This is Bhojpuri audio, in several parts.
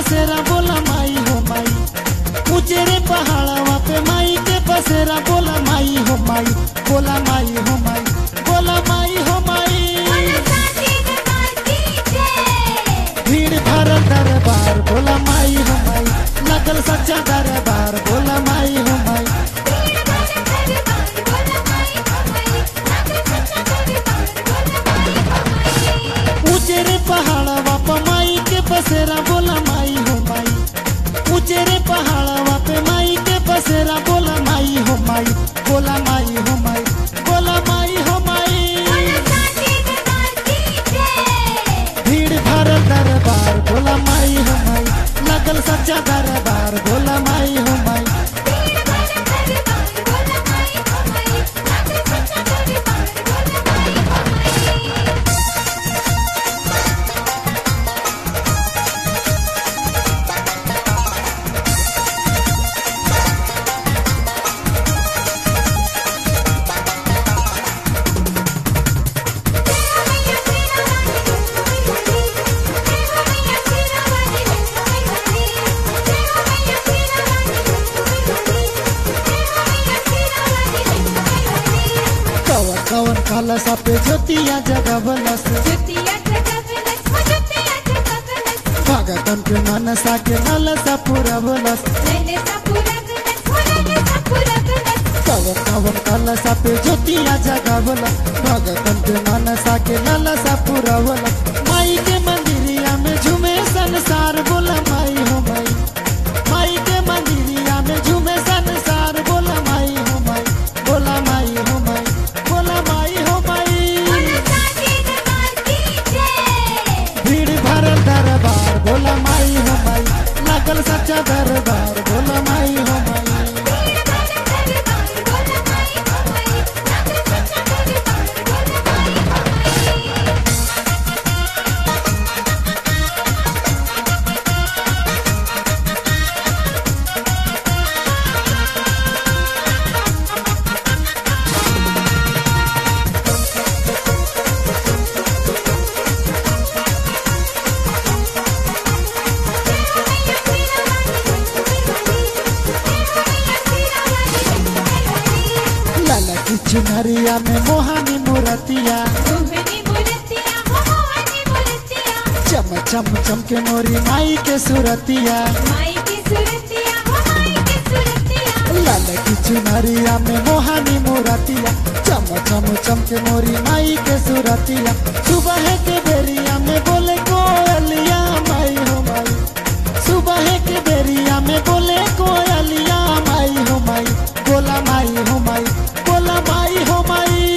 बसेरा बोला माई हो माई। ऊंचे रे पहाड़वा पे माई के बसेरा बोला माई हो माई। बोला माई हो माई, बोला माई हो माई। भीड़ भरल दरबार बोला माई हो माई। लगल सच्चा दरबार बोला माई हो माई। ऊंचे रे पहाड़वा पे माई के बसेरा बोला माई हो माई। ऊंचे रे पहाड़वा पे माई के बसेरा बोला माई हो माई। बोला माई हो माई, बोला माई हो माई। भीड़ भरल दरबार बोला माई हो माई। लगल सच्चा दरबार बोला माई हो माई। कवन कलसा पे ज्योतिया जगवलस। भगतन के मनसा के नलसा पुरवलस। कवन कलसा पे ज्योतिया जगवलस। भगतन के मनसा के नलसा पुरवलस। माई के मंदिरिया में झूमे संसार बोला माई हो माई। माई के मंदिरिया में झूमे संसार बोला माई हो माई। बोला माई हो माई, बोला माई हो माई। भीड़ भरल दरबार बोला माई हो माई। लगल सच्चा दरबार बोला माई हो माई। चुनरिया में मोहानी मूर्तिया। चम चम चम के मोरी माई के सूरतिया। लाल की चुनरिया में मोहानी मूर्तिया। चम चम चम के मोरी माई के सूरतिया। सुबह के बेरिया में बोले कोयलिया माई हो माई। सुबह के बेरिया में बोले कोयलिया माई हो माई। बोला माई हो माई, बोला माई हो माई।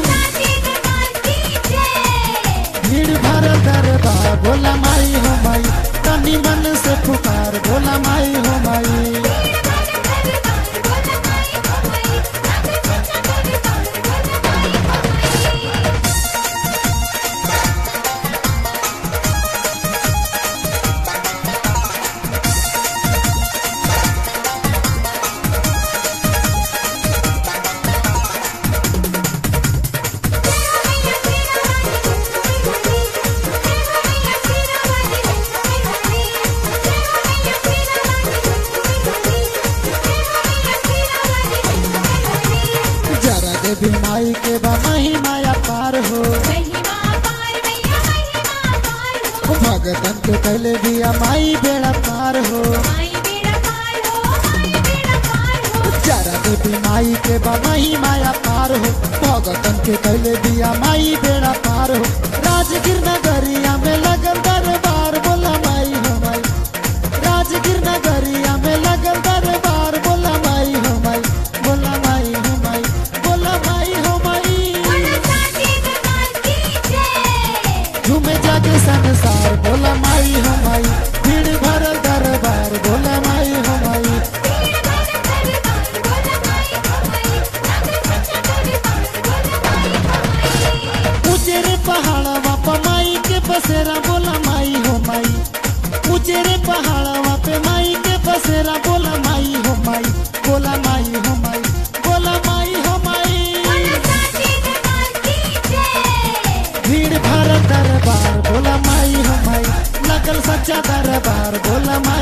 भीड़ भरल दरबार बोला माई हो माई। तनी मन से पुकार बोला माई हो माई। देवी माई के बा महिमा पार हो। भगतन के कैले दिया माई बेड़ा पार हो। जरा देवी माई के बा महिमा पार हो। भगतन के कैले दिया माई बेड़ा पार हो। राजगिर नगरिया में लगल दरबार बोला माई हो माई। राजगिर नगरिया में लगल दरबार बोला माई हो माई। बोला माई हो माई, बोला माई हो माई। झूमे जागे संसार बोला माई हो माई। भीड़ भरल दरबार बोला माई हो माई। ऊंचे रे पहाड़वा पे माई दरबार बोला माई